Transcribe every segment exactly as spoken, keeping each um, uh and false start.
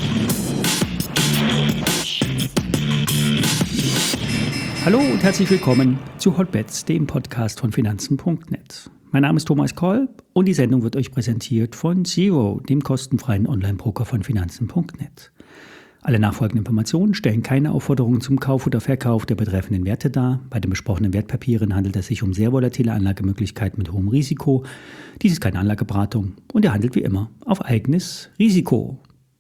Hallo und herzlich willkommen zu Hotbets, dem Podcast von Finanzen Punkt net. Mein Name ist Thomas Kolb und die Sendung wird euch präsentiert von Zero, dem kostenfreien Online-Broker von Finanzen Punkt net. Alle nachfolgenden Informationen stellen keine Aufforderungen zum Kauf oder Verkauf der betreffenden Werte dar. Bei den besprochenen Wertpapieren handelt es sich um sehr volatile Anlagemöglichkeiten mit hohem Risiko. Dies ist keine Anlageberatung und er handelt wie immer auf eigenes Risiko.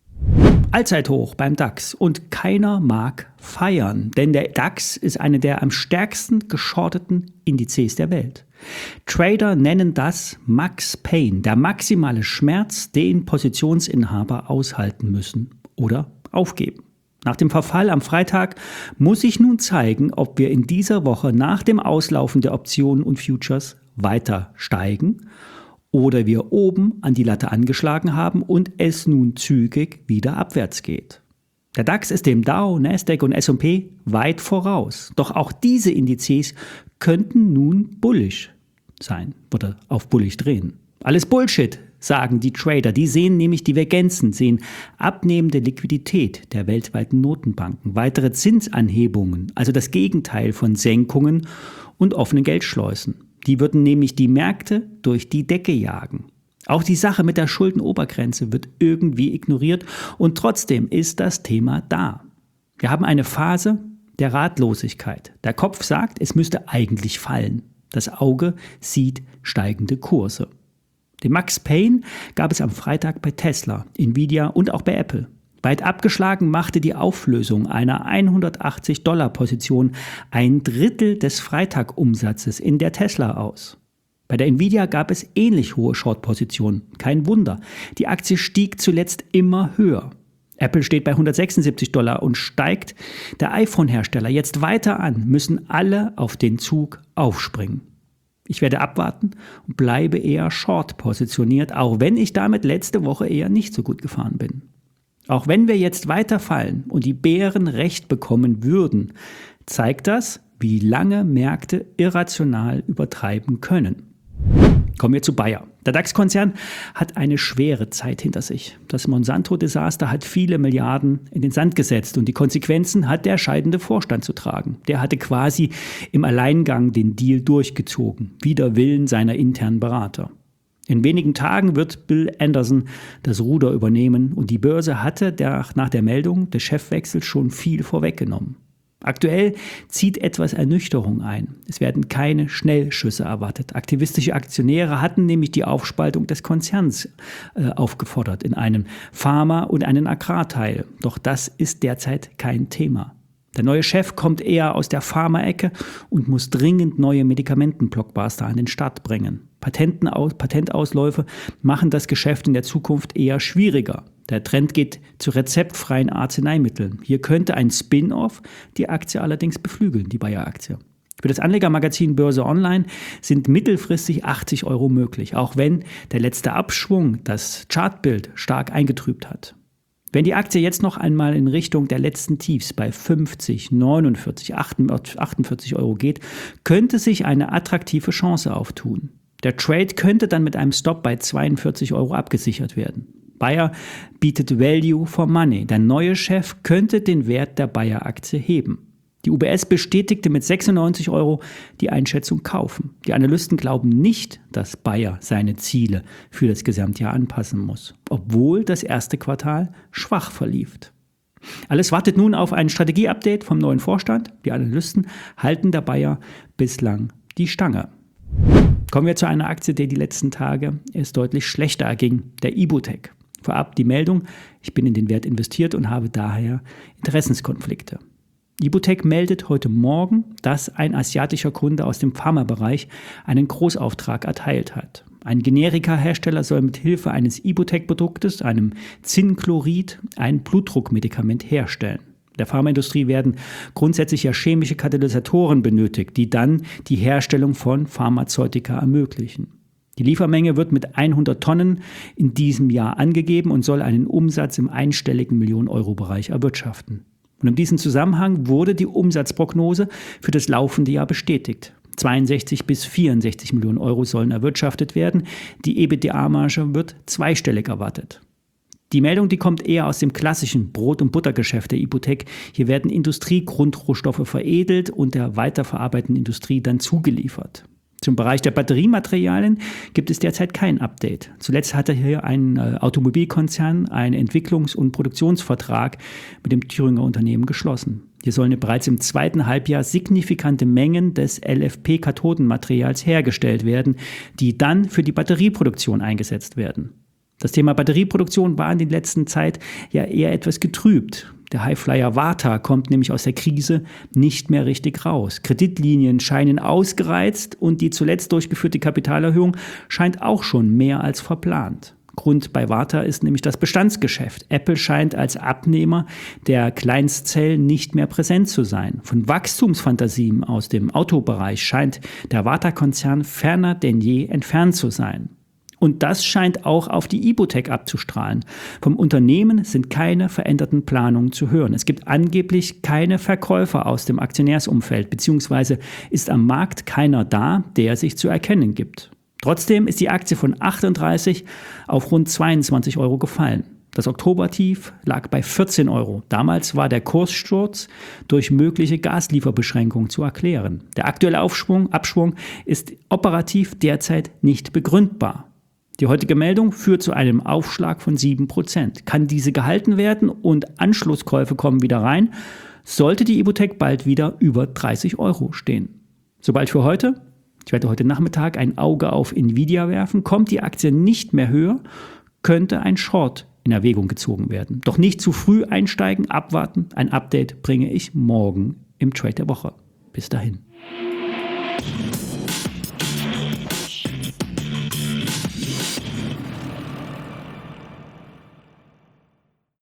Allzeithoch beim DAX und keiner mag feiern, denn der DAX ist eine der am stärksten geschorteten Indizes der Welt. Trader nennen das Max Pain, der maximale Schmerz, den Positionsinhaber aushalten müssen oder aufgeben. Nach dem Verfall am Freitag muss sich nun zeigen, ob wir in dieser Woche nach dem Auslaufen der Optionen und Futures weiter steigen oder wir oben an die Latte angeschlagen haben und es nun zügig wieder abwärts geht. Der DAX ist dem Dow, Nasdaq und S und P weit voraus. Doch auch diese Indizes könnten nun bullish sein oder auf bullish drehen. Alles Bullshit, sagen die Trader. Die sehen nämlich Divergenzen, sehen abnehmende Liquidität der weltweiten Notenbanken, weitere Zinsanhebungen, also das Gegenteil von Senkungen und offenen Geldschleusen. Die würden nämlich die Märkte durch die Decke jagen. Auch die Sache mit der Schuldenobergrenze wird irgendwie ignoriert und trotzdem ist das Thema da. Wir haben eine Phase der Ratlosigkeit. Der Kopf sagt, es müsste eigentlich fallen. Das Auge sieht steigende Kurse. Den Max Pain gab es am Freitag bei Tesla, Nvidia und auch bei Apple. Weit abgeschlagen machte die Auflösung einer hundertachtzig-Dollar-Position ein Drittel des Freitagumsatzes in der Tesla aus. Bei der Nvidia gab es ähnlich hohe Short-Positionen. Kein Wunder, die Aktie stieg zuletzt immer höher. Apple steht bei hundertsechsundsiebzig Dollar und steigt der iPhone-Hersteller jetzt weiter an, müssen alle auf den Zug aufspringen. Ich werde abwarten und bleibe eher short positioniert, auch wenn ich damit letzte Woche eher nicht so gut gefahren bin. Auch wenn wir jetzt weiterfallen und die Bären recht bekommen würden, zeigt das, wie lange Märkte irrational übertreiben können. Kommen wir zu Bayer. Der DAX-Konzern hat eine schwere Zeit hinter sich. Das Monsanto-Desaster hat viele Milliarden in den Sand gesetzt und die Konsequenzen hat der scheidende Vorstand zu tragen. Der hatte quasi im Alleingang den Deal durchgezogen, wider Willen seiner internen Berater. In wenigen Tagen wird Bill Anderson das Ruder übernehmen und die Börse hatte der, nach der Meldung des Chefwechsels schon viel vorweggenommen. Aktuell zieht etwas Ernüchterung ein. Es werden keine Schnellschüsse erwartet. Aktivistische Aktionäre hatten nämlich die Aufspaltung des Konzerns äh, aufgefordert in einen Pharma- und einen Agrarteil. Doch das ist derzeit kein Thema. Der neue Chef kommt eher aus der Pharma-Ecke und muss dringend neue Medikamenten-Blockbuster an den Start bringen. Patentenaus- Patentausläufe machen das Geschäft in der Zukunft eher schwieriger. Der Trend geht zu rezeptfreien Arzneimitteln. Hier könnte ein Spin-off die Aktie allerdings beflügeln, die Bayer-Aktie. Für das Anlegermagazin Börse Online sind mittelfristig achtzig Euro möglich, auch wenn der letzte Abschwung das Chartbild stark eingetrübt hat. Wenn die Aktie jetzt noch einmal in Richtung der letzten Tiefs bei fünfzig, neunundvierzig, achtundvierzig Euro geht, könnte sich eine attraktive Chance auftun. Der Trade könnte dann mit einem Stop bei zweiundvierzig Euro abgesichert werden. Bayer bietet Value for Money. Der neue Chef könnte den Wert der Bayer-Aktie heben. Die U B S bestätigte mit sechsundneunzig Euro die Einschätzung kaufen. Die Analysten glauben nicht, dass Bayer seine Ziele für das Gesamtjahr anpassen muss, obwohl das erste Quartal schwach verlief. Alles wartet nun auf ein Strategieupdate vom neuen Vorstand. Die Analysten halten der Bayer bislang die Stange. Kommen wir zu einer Aktie, die die letzten Tage es deutlich schlechter erging, der Ibutec. Vorab die Meldung, ich bin in den Wert investiert und habe daher Interessenskonflikte. Ibutec meldet heute Morgen, dass ein asiatischer Kunde aus dem Pharmabereich einen Großauftrag erteilt hat. Ein Generika-Hersteller soll mit Hilfe eines Ibutec-Produktes, einem Zinnchlorid, ein Blutdruckmedikament herstellen. Der Pharmaindustrie werden grundsätzlich ja chemische Katalysatoren benötigt, die dann die Herstellung von Pharmazeutika ermöglichen. Die Liefermenge wird mit hundert Tonnen in diesem Jahr angegeben und soll einen Umsatz im einstelligen Millionen-Euro-Bereich erwirtschaften. Und in diesem Zusammenhang wurde die Umsatzprognose für das laufende Jahr bestätigt. zweiundsechzig bis vierundsechzig Millionen Euro sollen erwirtschaftet werden. Die EBITDA-Marge wird zweistellig erwartet. Die Meldung, die kommt eher aus dem klassischen Brot- und Buttergeschäft der Ibutec. Hier werden Industriegrundrohstoffe veredelt und der weiterverarbeitenden Industrie dann zugeliefert. Zum Bereich der Batteriematerialien gibt es derzeit kein Update. Zuletzt hatte hier ein äh, Automobilkonzern einen Entwicklungs- und Produktionsvertrag mit dem Thüringer Unternehmen geschlossen. Hier sollen bereits im zweiten Halbjahr signifikante Mengen des L F P-Kathodenmaterials hergestellt werden, die dann für die Batterieproduktion eingesetzt werden. Das Thema Batterieproduktion war in der letzten Zeit ja eher etwas getrübt. Der Highflyer Varta kommt nämlich aus der Krise nicht mehr richtig raus. Kreditlinien scheinen ausgereizt und die zuletzt durchgeführte Kapitalerhöhung scheint auch schon mehr als verplant. Grund bei Varta ist nämlich das Bestandsgeschäft. Apple scheint als Abnehmer der Kleinstzellen nicht mehr präsent zu sein. Von Wachstumsfantasien aus dem Autobereich scheint der Varta-Konzern ferner denn je entfernt zu sein. Und das scheint auch auf die Ibutec abzustrahlen. Vom Unternehmen sind keine veränderten Planungen zu hören. Es gibt angeblich keine Verkäufer aus dem Aktionärsumfeld, beziehungsweise ist am Markt keiner da, der sich zu erkennen gibt. Trotzdem ist die Aktie von achtunddreißig auf rund zweiundzwanzig Euro gefallen. Das Oktobertief lag bei vierzehn Euro. Damals war der Kurssturz durch mögliche Gaslieferbeschränkungen zu erklären. Der aktuelle Aufschwung, Abschwung ist operativ derzeit nicht begründbar. Die heutige Meldung führt zu einem Aufschlag von sieben Prozent. Kann diese gehalten werden und Anschlusskäufe kommen wieder rein, sollte die Ibutec bald wieder über dreißig Euro stehen. Sobald für heute. Ich werde heute Nachmittag ein Auge auf Nvidia werfen. Kommt die Aktie nicht mehr höher, könnte ein Short in Erwägung gezogen werden. Doch nicht zu früh einsteigen, abwarten. Ein Update bringe ich morgen im Trade der Woche. Bis dahin.